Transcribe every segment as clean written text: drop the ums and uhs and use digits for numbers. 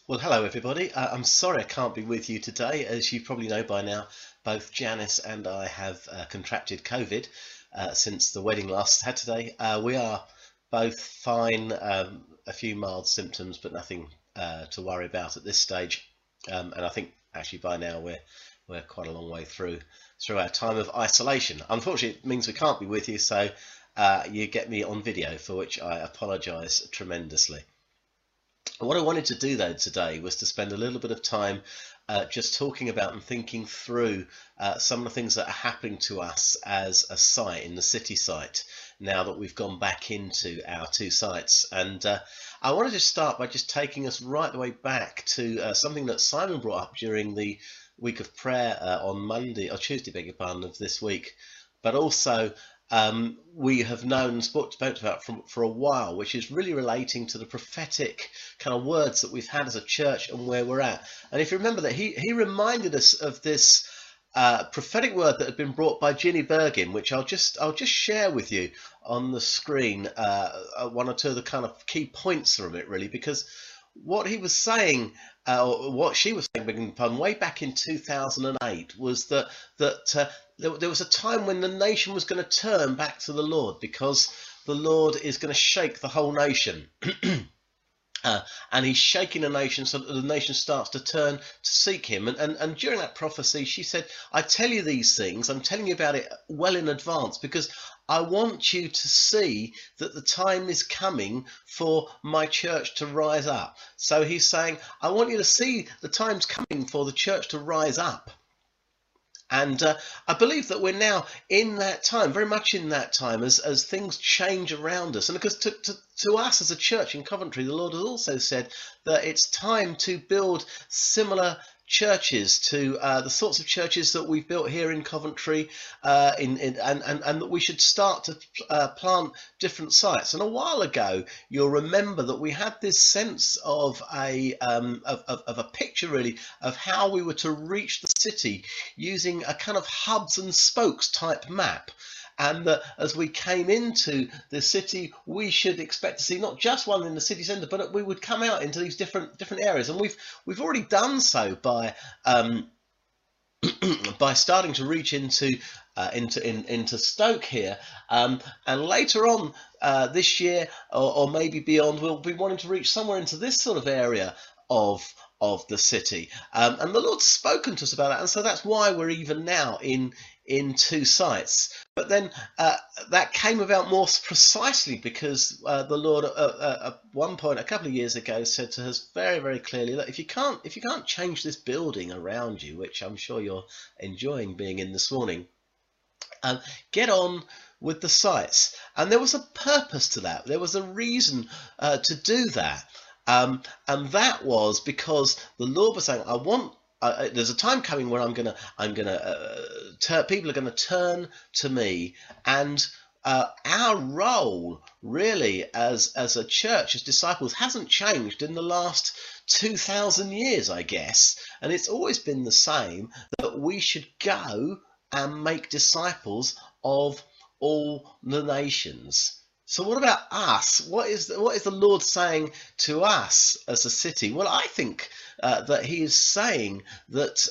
Well, hello everybody. I'm sorry I can't be with you today. As you probably know by now, both Janice and I have contracted COVID since the wedding last Saturday. We are both fine, a few mild symptoms, but nothing to worry about at this stage. And I think actually by now we're quite a long way through our time of isolation. Unfortunately, it means we can't be with you, so you get me on video, for which I apologise tremendously. What I wanted to do though today was to spend a little bit of time just talking about and thinking through some of the things that are happening to us as a site in the city site now that we've gone back into our two sites. And I wanted to start by just taking us right the way back to something that Simon brought up during the week of prayer on Monday or Tuesday, beg your pardon, of this week, but also we have known and spoke about for a while, which is really relating to the prophetic kind of words that we've had as a church and where we're at. And if you remember that he reminded us of this prophetic word that had been brought by Ginny Bergin, which I'll just share with you on the screen, one or two of the kind of key points from it, really, because what he was saying, or what she was saying, way back in 2008, was that there was a time when the nation was going to turn back to the Lord, because the Lord is going to shake the whole nation. And he's shaking the nation so that the nation starts to turn to seek him. And during that prophecy, she said, I tell you these things, I'm telling you about it well in advance, because I want you to see that the time is coming for my church to rise up. So he's saying, I want you to see the time's coming for the church to rise up. And I believe that we're now in that time, very much in that time, as things change around us. And because to us as a church in Coventry, the Lord has also said that it's time to build similar churches to the sorts of churches that we've built here in Coventry, and that we should start to plant different sites. And a while ago, you'll remember that we had this sense of a picture, really, of how we were to reach the city using a kind of hubs and spokes type map. And that as we came into the city, we should expect to see not just one in the city centre, but we would come out into these different areas. And we've already done so by by starting to reach into Stoke here, and later on this year, or maybe beyond, we'll be wanting to reach somewhere into this sort of area of the city. And the Lord's spoken to us about that, and so that's why we're even now in two sites. But then that came about more precisely because the Lord at one point a couple of years ago said to us very, very clearly, look, if you can't change this building around you, which I'm sure you're enjoying being in this morning, get on with the sites. And there was a purpose to that. There was a reason to do that. And that was because the Lord was saying, there's a time coming where people are going to turn to me, and our role really as a church, as disciples, hasn't changed in the last 2,000 years, I guess, and it's always been the same, that we should go and make disciples of all the nations. So what about us? What is the Lord saying to us as a city? Well, I think that he is saying that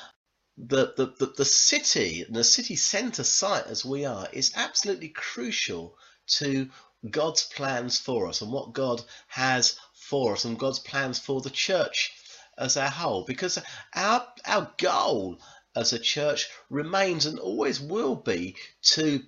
the city, and the city centre site as we are, is absolutely crucial to God's plans for us and what God has for us and God's plans for the church as a whole. Because our goal as a church remains and always will be to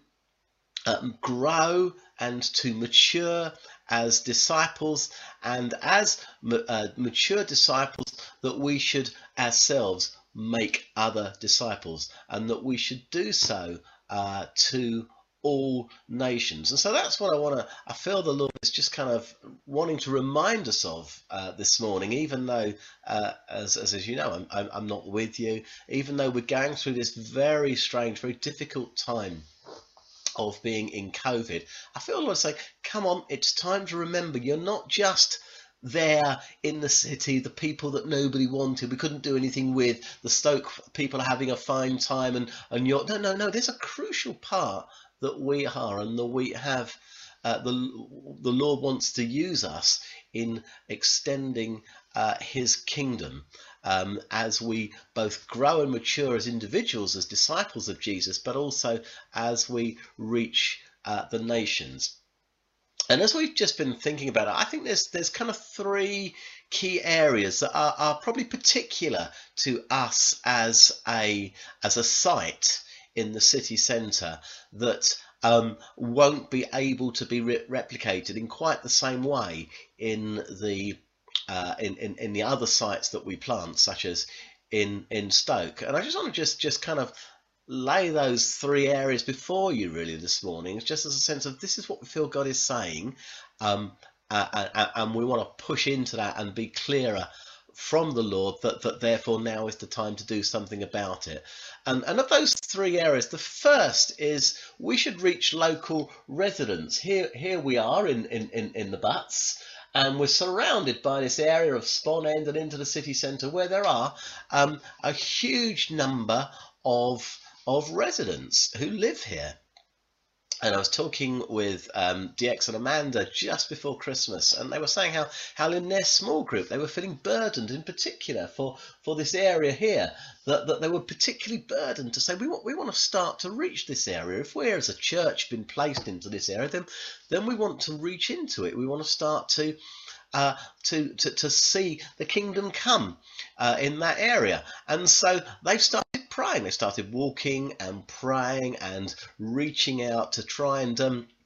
grow and to mature as disciples, and as mature disciples, that we should ourselves make other disciples, and that we should do so to all nations. And so that's what I feel the Lord is just kind of wanting to remind us of this morning, even though as you know, I'm not with you, even though we're going through this very strange, very difficult time of being in COVID. I feel like saying, come on, it's time to remember you're not just there in the city, the people that nobody wanted, we couldn't do anything with, the Stoke people are having a fine time, and you're no, there's a crucial part that we are, and that we have the Lord wants to use us in extending his kingdom, as we both grow and mature as individuals, as disciples of Jesus, but also as we reach the nations. And as we've just been thinking about it, I think there's kind of three key areas that are probably particular to us as a site in the city centre that won't be able to be replicated in quite the same way in the other sites that we plant, such as in Stoke. And I just want to just kind of lay those three areas before you really this morning, just as a sense of this is what we feel God is saying, and we want to push into that and be clearer from the Lord that therefore now is the time to do something about it. And of those three areas, the first is we should reach local residents. Here we are in the Butts, and we're surrounded by this area of Spon End and into the city centre where there are a huge number of residents who live here. And I was talking with DX and Amanda just before Christmas, and they were saying how in their small group they were feeling burdened, in particular for this area here, that they were particularly burdened to say we want to start to reach this area. If we're as a church been placed into this area, then we want to reach into it. We want to start to see the kingdom come in that area. And so they've started praying. They started walking and praying and reaching out to try and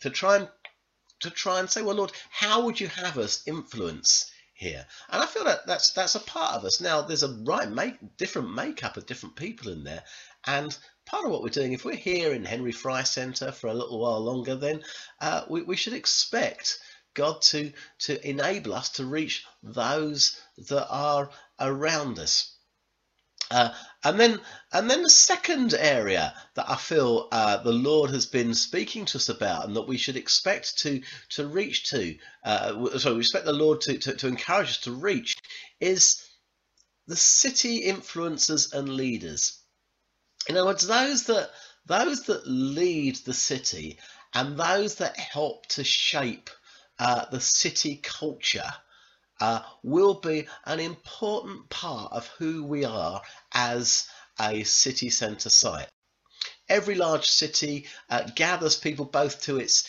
say, well, Lord, how would you have us influence here? And I feel that that's a part of us. Now, there's a different makeup of different people in there, and part of what we're doing, if we're here in Henry Fry Centre for a little while longer, then we should expect God to enable us to reach those that are around us. And then the second area that I feel the Lord has been speaking to us about, and that we should expect to reach to, we expect the Lord to encourage us to reach, is the city influencers and leaders. In other words, those that lead the city and those that help to shape the city culture will be an important part of who we are as a city centre site. Every large city gathers people both to its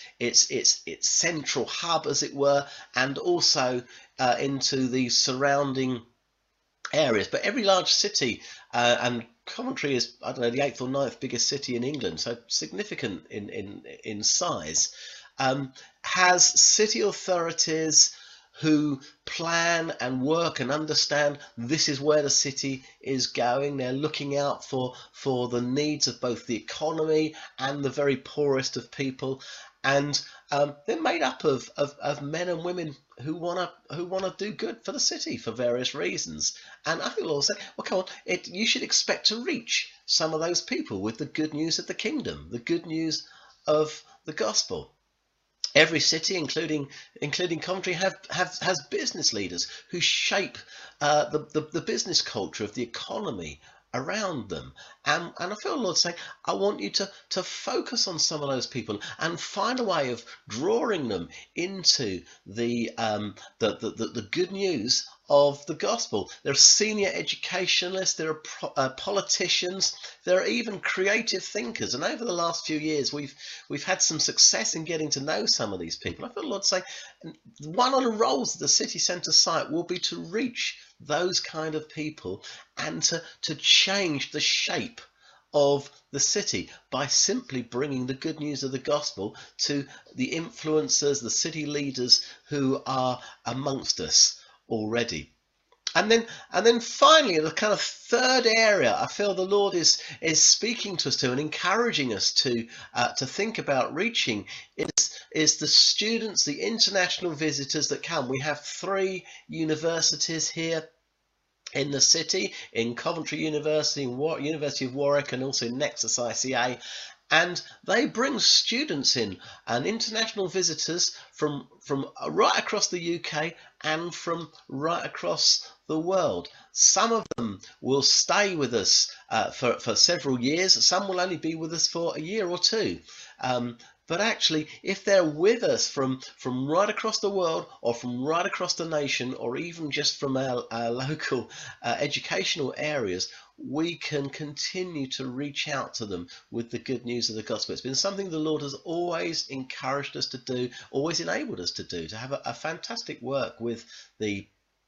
central hub, as it were, and also into the surrounding areas. But every large city, and Coventry is, I don't know, the 8th or 9th biggest city in England, so significant in size, has city authorities who plan and work and understand this is where the city is going. They're looking out for the needs of both the economy and the very poorest of people, and they're made up of men and women who want to do good for the city for various reasons. And I think the Lord said, well, come on, you should expect to reach some of those people with the good news of the kingdom, the good news of the gospel. Every city, including Coventry, has business leaders who shape the business culture of the economy around them. And I feel the Lord saying, I want you to focus on some of those people and find a way of drawing them into the good news of the gospel. There are senior educationalists, there are politicians, there are even creative thinkers. And over the last few years, we've had some success in getting to know some of these people. I feel the Lord say, one of the roles of the city centre site will be to reach those kind of people and to change the shape of the city by simply bringing the good news of the gospel to the influencers, the city leaders who are amongst us already. And then finally, the kind of third area I feel the Lord is speaking to us to and encouraging us to think about reaching is the students, the international visitors that come. We have 3 universities here in the city, in Coventry University, University of Warwick, and also Nexus ICA. And they bring students in and international visitors from right across the UK and from right across the world. Some of them will stay with us for several years. Some will only be with us for a year or two. but actually if they're with us from right across the world, or from right across the nation, or even just from our local educational areas, we can continue to reach out to them with the good news of the gospel. It's been something the Lord has always encouraged us to do, always enabled us to do, to have a fantastic work with the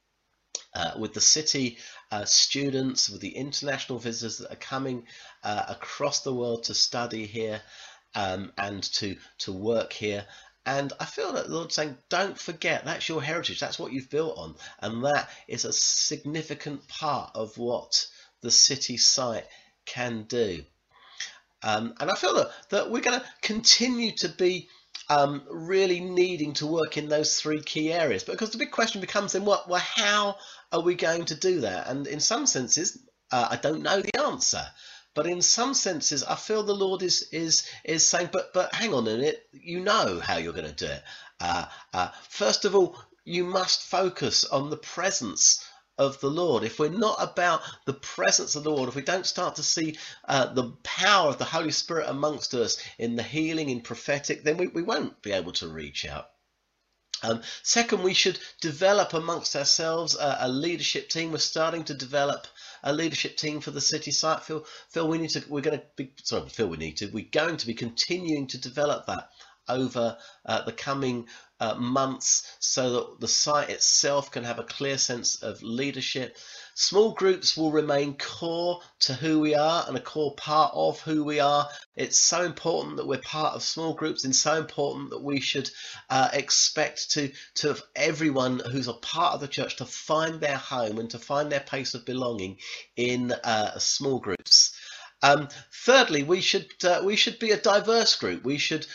city students, with the international visitors that are coming across the world to study here, and to work here. And I feel that the Lord's saying, don't forget, that's your heritage, that's what you've built on, and that is a significant part of what the city site can do. And I feel that we're going to continue to be really needing to work in those three key areas, because the big question becomes then, well, how are we going to do that? And in some senses, I don't know the answer, but in some senses, I feel the Lord is saying, but hang on a minute, you know how you're going to do it. First of all, you must focus on the presence of the Lord. If we're not about the presence of the Lord, if we don't start to see the power of the Holy Spirit amongst us in the healing, in prophetic, then we won't be able to reach out. Second, we should develop amongst ourselves a leadership team. We're starting to develop a leadership team for the city site. Phil, we're going to be continuing to develop that over the coming months, so that the site itself can have a clear sense of leadership. Small groups will remain core to who we are and a core part of who we are. It's so important that we're part of small groups, and so important that we should expect to everyone who's a part of the church to find their home and to find their place of belonging in small groups. Thirdly, we should be a diverse group. We should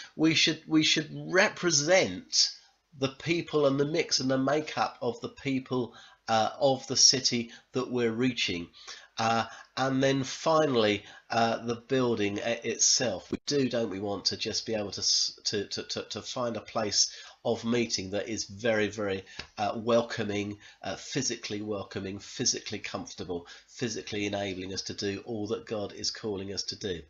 represent the people and the mix and the makeup of the people of the city that we're reaching. And then finally, the building itself. We don't we want to just be able to find a place of meeting that is very, very welcoming, physically comfortable, physically enabling us to do all that God is calling us to do.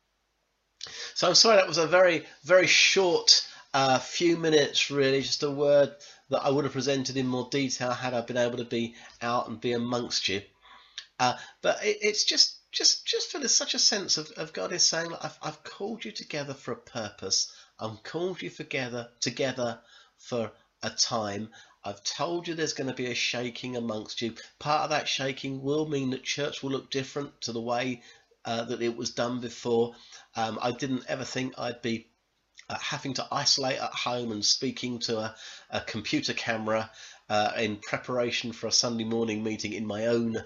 So I'm sorry, that was a very, very short few minutes, really, just a word that I would have presented in more detail had I been able to be out and be amongst you. But it's just for there's such a sense of God is saying, I've called you together for a purpose. I've called you together for a time. I've told you there's going to be a shaking amongst you. Part of that shaking will mean that church will look different to the way that it was done before. I didn't ever think I'd be having to isolate at home and speaking to a computer camera in preparation for a Sunday morning meeting in my own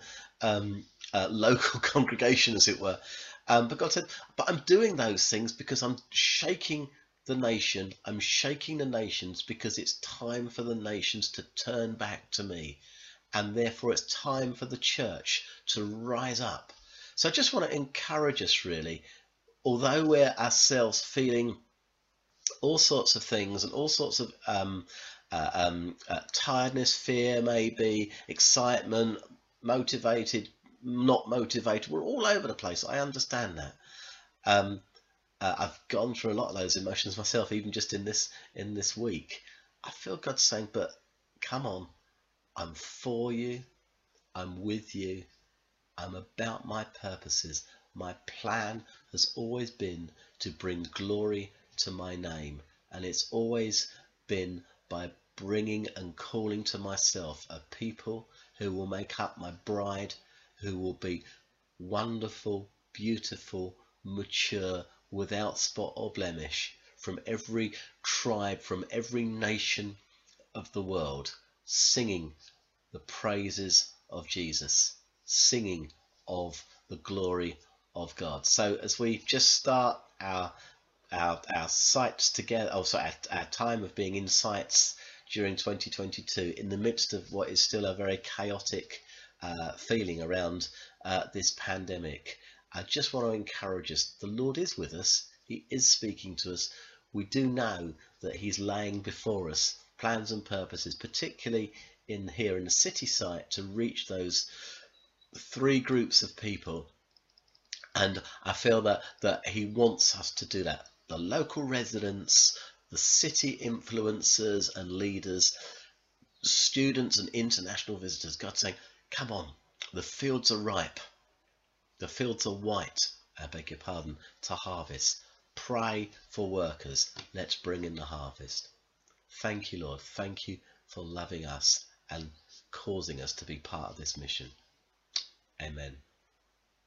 local congregation, as it were. But God said, but I'm doing those things because I'm shaking the nation. I'm shaking the nations because it's time for the nations to turn back to me. And therefore it's time for the church to rise up. So I just want to encourage us, really, although we're ourselves feeling all sorts of things and all sorts of tiredness, fear, maybe excitement, motivated, not motivated, we're all over the place. I understand that. I've gone through a lot of those emotions myself, even just in this week. I feel God saying, but come on, I'm for you, I'm with you, I'm about my purposes. My plan has always been to bring glory to my name, and it's always been by bringing and calling to myself a people who will make up my bride, who will be wonderful, beautiful, mature, without spot or blemish, from every tribe, from every nation of the world, singing the praises of Jesus, singing of the glory of God. So as we just start our sites together, also our time of being in sites during 2022, in the midst of what is still a very chaotic feeling around this pandemic, I just want to encourage us. The Lord is with us. He is speaking to us. We do know that He's laying before us plans and purposes, particularly here in the city site, to reach those three groups of people. And I feel that He wants us to do that. the local residents, the city influencers and leaders, students and international visitors. God saying, come on, the fields are ripe. The fields are white, I beg your pardon, to harvest. Pray for workers. Let's bring in the harvest. Thank you, Lord. Thank you for loving us and causing us to be part of this mission. Amen.